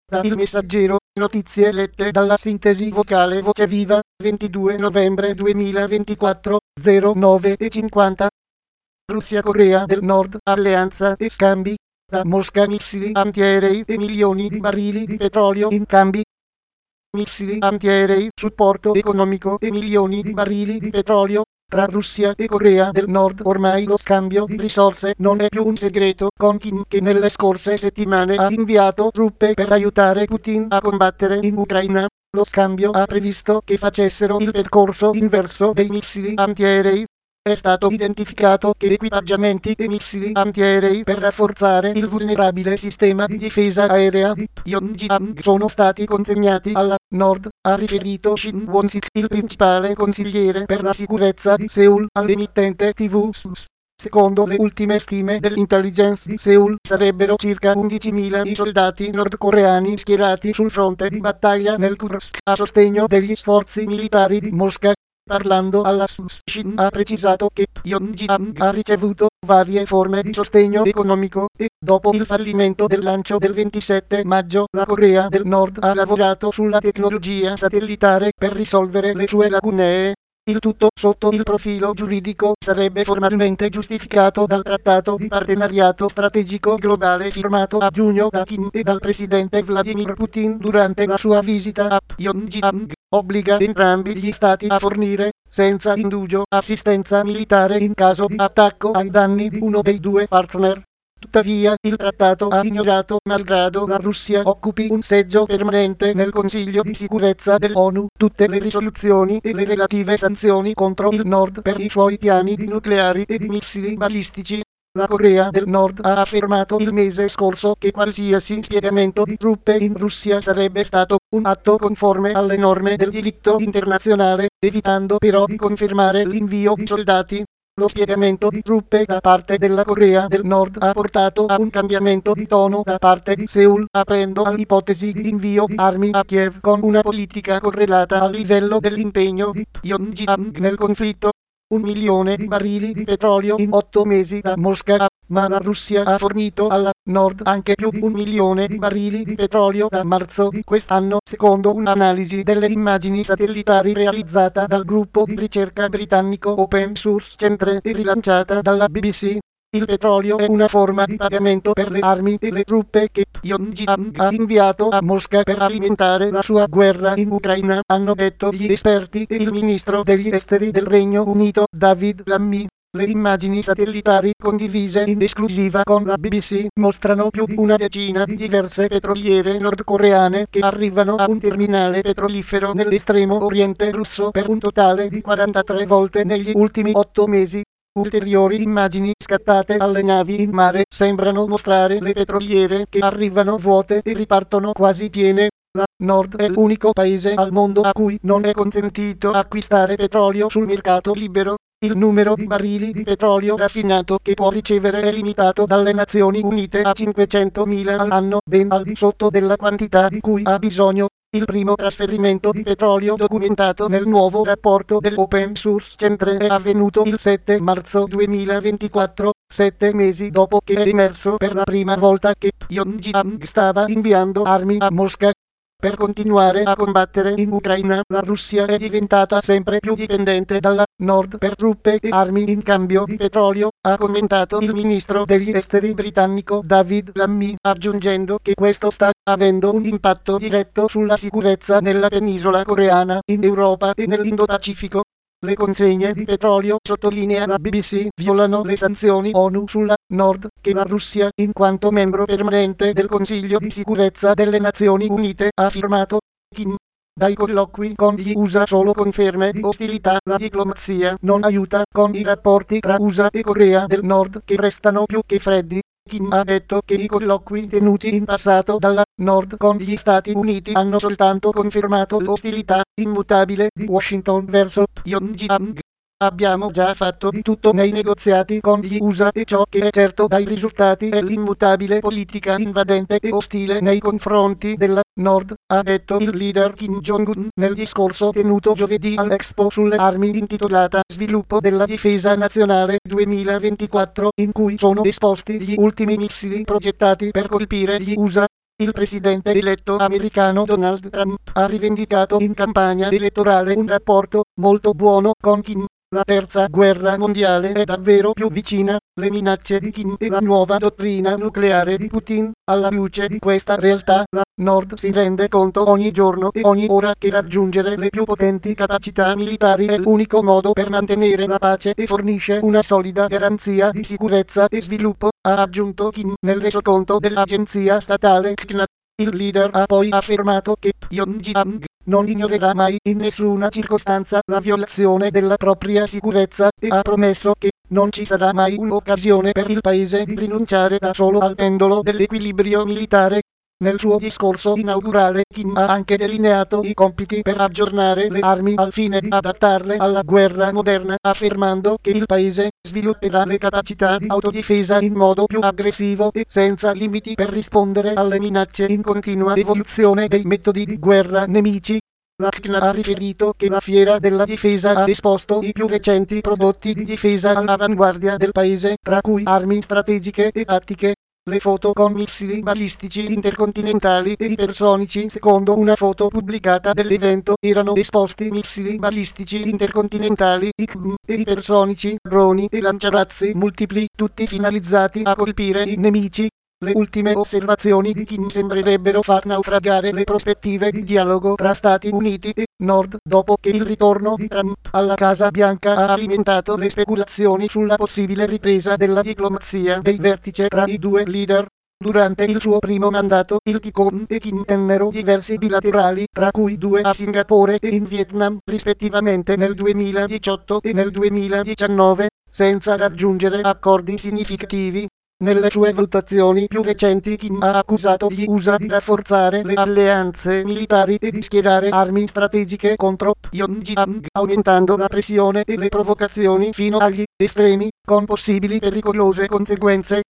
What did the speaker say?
Da Il Messaggero, notizie lette dalla sintesi vocale Voce Viva, 22 novembre 2024, 09:50. Russia-Corea del Nord, alleanza e scambi. Da Mosca missili antiaerei e milioni di barili di petrolio in cambi. Missili antiaerei, supporto economico e milioni di barili di petrolio. Tra Russia e Corea del Nord ormai lo scambio di risorse non è più un segreto, con Kim che nelle scorse settimane ha inviato truppe per aiutare Putin a combattere in Ucraina. Lo scambio ha previsto che facessero il percorso inverso dei missili antiaerei. È stato identificato che equipaggiamenti e missili antiaerei per rafforzare il vulnerabile sistema di difesa aerea di Pyongyang sono stati consegnati alla Nord, ha riferito Shin Won-sik, il principale consigliere per la sicurezza di Seoul, all'emittente TV SNS. Secondo le ultime stime dell'intelligence di Seoul, sarebbero circa 11.000 i soldati nordcoreani schierati sul fronte di battaglia nel Kursk a sostegno degli sforzi militari di Mosca. Parlando alla SNS, Shin ha precisato che Pyongyang ha ricevuto varie forme di sostegno economico e, dopo il fallimento del lancio del 27 maggio, la Corea del Nord ha lavorato sulla tecnologia satellitare per risolvere le sue lacune. Il tutto, sotto il profilo giuridico, sarebbe formalmente giustificato dal trattato di partenariato strategico globale firmato a giugno da Kim e dal presidente Vladimir Putin durante la sua visita a Pyongyang. Obbliga entrambi gli stati a fornire, senza indugio, assistenza militare in caso di attacco ai danni di uno dei due partner. Tuttavia, il trattato ha ignorato, malgrado la Russia occupi un seggio permanente nel Consiglio di sicurezza dell'ONU, tutte le risoluzioni e le relative sanzioni contro il Nord per i suoi piani di nucleari e di missili balistici. La Corea del Nord ha affermato il mese scorso che qualsiasi spiegamento di truppe in Russia sarebbe stato un atto conforme alle norme del diritto internazionale, evitando però di confermare l'invio di soldati. Lo spiegamento di truppe da parte della Corea del Nord ha portato a un cambiamento di tono da parte di Seoul, aprendo all'ipotesi di invio di armi a Kiev con una politica correlata al livello dell'impegno di Pyongyang nel conflitto. 1 milione di barili di petrolio in 8 mesi da Mosca, ma la Russia ha fornito alla Nord anche più di 1 milione di barili di petrolio da marzo di quest'anno, secondo un'analisi delle immagini satellitari realizzata dal gruppo di ricerca britannico Open Source Centre e rilanciata dalla BBC. Il petrolio è una forma di pagamento per le armi e le truppe che Pyongyang ha inviato a Mosca per alimentare la sua guerra in Ucraina, hanno detto gli esperti e il ministro degli esteri del Regno Unito, David Lammy. Le immagini satellitari condivise in esclusiva con la BBC mostrano più di una decina di diverse petroliere nordcoreane che arrivano a un terminale petrolifero nell'estremo oriente russo per un totale di 43 volte negli ultimi 8 mesi. Ulteriori immagini scattate alle navi in mare sembrano mostrare le petroliere che arrivano vuote e ripartono quasi piene. La Nord è l'unico paese al mondo a cui non è consentito acquistare petrolio sul mercato libero. Il numero di barili di petrolio raffinato che può ricevere è limitato dalle Nazioni Unite a 500.000 all'anno, ben al di sotto della quantità di cui ha bisogno. Il primo trasferimento di petrolio documentato nel nuovo rapporto dell'Open Source Centre è avvenuto il 7 marzo 2024, 7 mesi dopo che è emerso per la prima volta che Pyongyang stava inviando armi a Mosca. Per continuare a combattere in Ucraina, la Russia è diventata sempre più dipendente dalla Nord per truppe e armi in cambio di petrolio, ha commentato il ministro degli esteri britannico David Lammy, aggiungendo che questo sta avendo un impatto diretto sulla sicurezza nella penisola coreana, in Europa e nell'Indo-Pacifico. Le consegne di petrolio, sottolinea la BBC, violano le sanzioni ONU sulla Nord, che la Russia, in quanto membro permanente del Consiglio di sicurezza delle Nazioni Unite, ha firmato. Kim. Dai colloqui con gli USA solo conferme di ostilità, la diplomazia non aiuta, con i rapporti tra USA e Corea del Nord che restano più che freddi. Kim ha detto che i colloqui tenuti in passato dalla Nord con gli Stati Uniti hanno soltanto confermato l'ostilità immutabile di Washington verso Pyongyang. Abbiamo già fatto di tutto nei negoziati con gli USA e ciò che è certo dai risultati è l'immutabile politica invadente e ostile nei confronti della Nord, ha detto il leader Kim Jong-un nel discorso tenuto giovedì all'Expo sulle armi intitolata Sviluppo della difesa nazionale 2024, in cui sono esposti gli ultimi missili progettati per colpire gli USA. Il presidente eletto americano Donald Trump ha rivendicato in campagna elettorale un rapporto molto buono con Kim. La terza guerra mondiale è davvero più vicina. Le minacce di Kim e la nuova dottrina nucleare di Putin. Alla luce di questa realtà, la Nord si rende conto ogni giorno e ogni ora che raggiungere le più potenti capacità militari è l'unico modo per mantenere la pace e fornisce una solida garanzia di sicurezza e sviluppo, ha aggiunto Kim nel resoconto dell'agenzia statale CNA. Il leader ha poi affermato che Pyongyang non ignorerà mai in nessuna circostanza la violazione della propria sicurezza e ha promesso che non ci sarà mai un'occasione per il paese di rinunciare da solo al pendolo dell'equilibrio militare. Nel suo discorso inaugurale Kim ha anche delineato i compiti per aggiornare le armi al fine di adattarle alla guerra moderna, affermando che il paese svilupperà le capacità di autodifesa in modo più aggressivo e senza limiti per rispondere alle minacce in continua evoluzione dei metodi di guerra nemici. La CNA ha riferito che la Fiera della Difesa ha esposto i più recenti prodotti di difesa all'avanguardia del paese, tra cui armi strategiche e tattiche. Le foto con missili balistici intercontinentali e ipersonici. Secondo una foto pubblicata dell'evento erano esposti missili balistici intercontinentali ICBM e ipersonici, droni e lanciarazzi multipli, tutti finalizzati a colpire i nemici. Le ultime osservazioni di Kim sembrerebbero far naufragare le prospettive di dialogo tra Stati Uniti e Nord, dopo che il ritorno di Trump alla Casa Bianca ha alimentato le speculazioni sulla possibile ripresa della diplomazia dei vertici tra i due leader. Durante il suo primo mandato, il Ticon e Kim tennero diversi bilaterali, tra cui due a Singapore e in Vietnam, rispettivamente nel 2018 e nel 2019, senza raggiungere accordi significativi. Nelle sue valutazioni più recenti Kim ha accusato gli USA di rafforzare le alleanze militari e di schierare armi strategiche contro Pyongyang, aumentando la pressione e le provocazioni fino agli estremi, con possibili pericolose conseguenze.